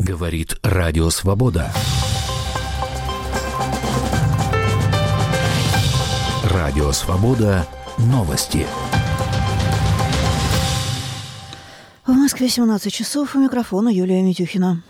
Говорит Радио Свобода. Радио Свобода. Новости. В Москве 17 часов. У микрофона Юлия Митюхина.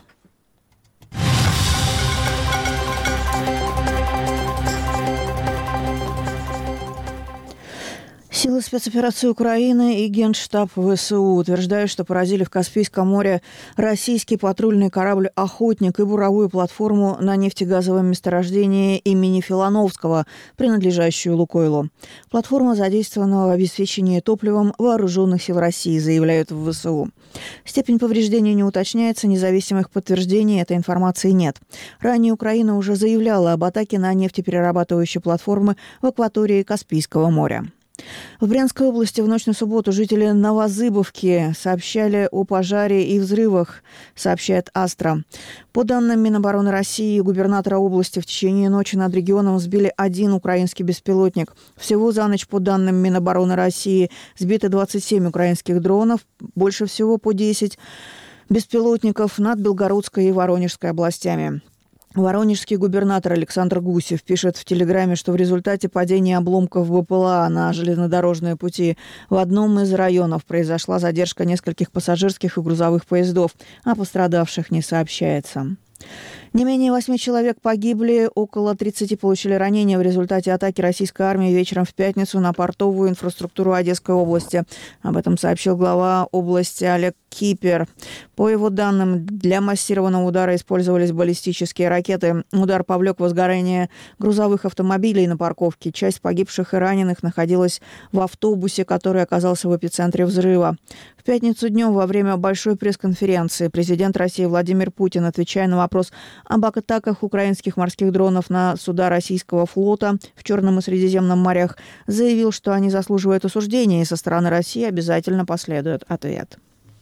Силы спецоперации Украины и Генштаб ВСУ утверждают, что поразили в Каспийском море российский патрульный корабль «Охотник» и буровую платформу на нефтегазовом месторождении имени Филановского, принадлежащую «Лукойлу». Платформа задействована в обеспечении топливом вооруженных сил России, заявляют в ВСУ. Степень повреждения не уточняется, независимых подтверждений этой информации нет. Ранее Украина уже заявляла об атаке на нефтеперерабатывающие платформы в акватории Каспийского моря. В Брянской области в ночь на субботу жители Новозыбовки сообщали о пожаре и взрывах, сообщает Астра. По данным Минобороны России и губернатора области, в течение ночи над регионом сбили один украинский беспилотник. Всего за ночь, по данным Минобороны России, сбито 27 украинских дронов, больше всего по 10 беспилотников над Белгородской и Воронежской областями. Воронежский губернатор Александр Гусев пишет в Телеграме, что в результате падения обломков БПЛА на железнодорожные пути в одном из районов произошла задержка нескольких пассажирских и грузовых поездов, а пострадавших не сообщается. Не менее 8 человек погибли, около 30 получили ранения в результате атаки российской армии вечером в пятницу на портовую инфраструктуру Одесской области. Об этом сообщил глава области Олег Кипер. По его данным, для массированного удара использовались баллистические ракеты. Удар повлек возгорание грузовых автомобилей на парковке. Часть погибших и раненых находилась в автобусе, который оказался в эпицентре взрыва. В пятницу днем во время большой пресс-конференции президент России Владимир Путин, отвечая на вопрос об атаках украинских морских дронов на суда российского флота в Черном и Средиземном морях, заявил, что они заслуживают осуждения, и со стороны России обязательно последует ответ.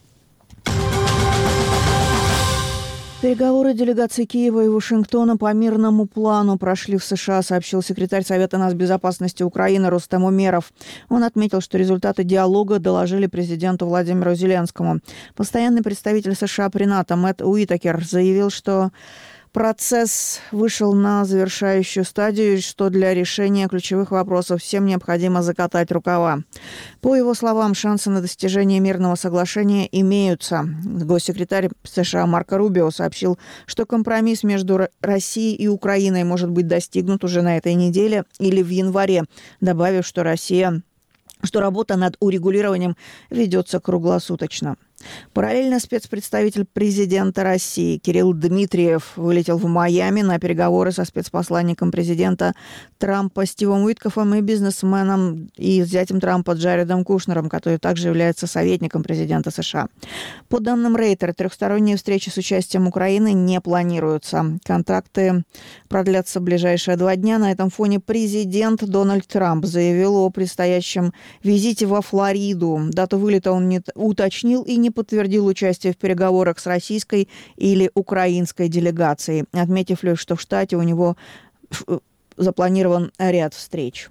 Переговоры делегаций Киева и Вашингтона по мирному плану прошли в США, сообщил секретарь Совета нацбезопасности Украины Рустем Умеров. Он отметил, что результаты диалога доложили президенту Владимиру Зеленскому. Постоянный представитель США при НАТО Мэтт Уитакер заявил, что процесс вышел на завершающую стадию, что для решения ключевых вопросов всем необходимо закатать рукава. По его словам, шансы на достижение мирного соглашения имеются. Госсекретарь США Марко Рубио сообщил, что компромисс между Россией и Украиной может быть достигнут уже на этой неделе или в январе, добавив, что работа над урегулированием ведется круглосуточно. Параллельно спецпредставитель президента России Кирилл Дмитриев вылетел в Майами на переговоры со спецпосланником президента Трампа Стивом Уиткофом и бизнесменом и зятем Трампа Джаредом Кушнером, который также является советником президента США. По данным Рейтер, трехсторонние встречи с участием Украины не планируются. Контакты продлятся в ближайшие 2 дня. На этом фоне президент Дональд Трамп заявил о предстоящем визите во Флориду. Дату вылета он не уточнил и не подтвердил участие в переговорах с российской или украинской делегацией, отметив лишь, что в штате у него запланирован ряд встреч.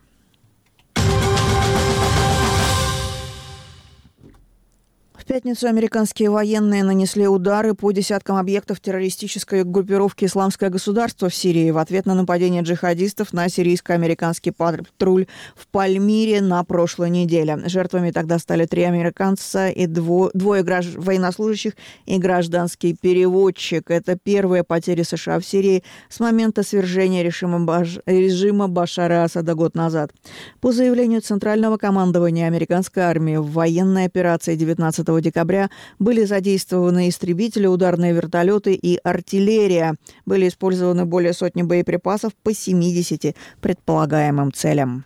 В пятницу американские военные нанесли удары по десяткам объектов террористической группировки «Исламское государство» в Сирии в ответ на нападение джихадистов на сирийско-американский патруль в Пальмире на прошлой неделе. Жертвами тогда стали 3 американца и двое военнослужащих и гражданский переводчик. Это первые потери США в Сирии с момента свержения режима Башара Асада год назад. По заявлению Центрального командования американской армии, в военной операции 19 декабря были задействованы истребители, ударные вертолеты и артиллерия. Были использованы более сотни боеприпасов по 70 предполагаемым целям.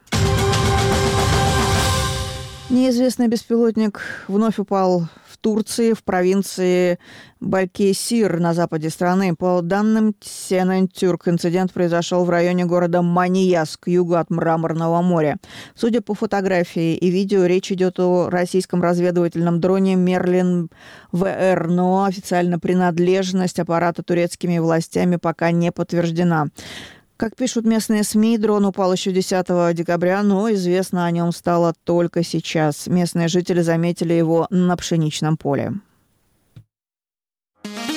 Неизвестный беспилотник вновь упал в Турции, в провинции Балкесир на западе страны. По данным CNN Turk, инцидент произошел в районе города Манияс, к югу от Мраморного моря. Судя по фотографии и видео, речь идет о российском разведывательном дроне «Мерлин ВР», но официально принадлежность аппарата турецкими властями пока не подтверждена. Как пишут местные СМИ, дрон упал еще 10 декабря, но известно о нем стало только сейчас. Местные жители заметили его на пшеничном поле.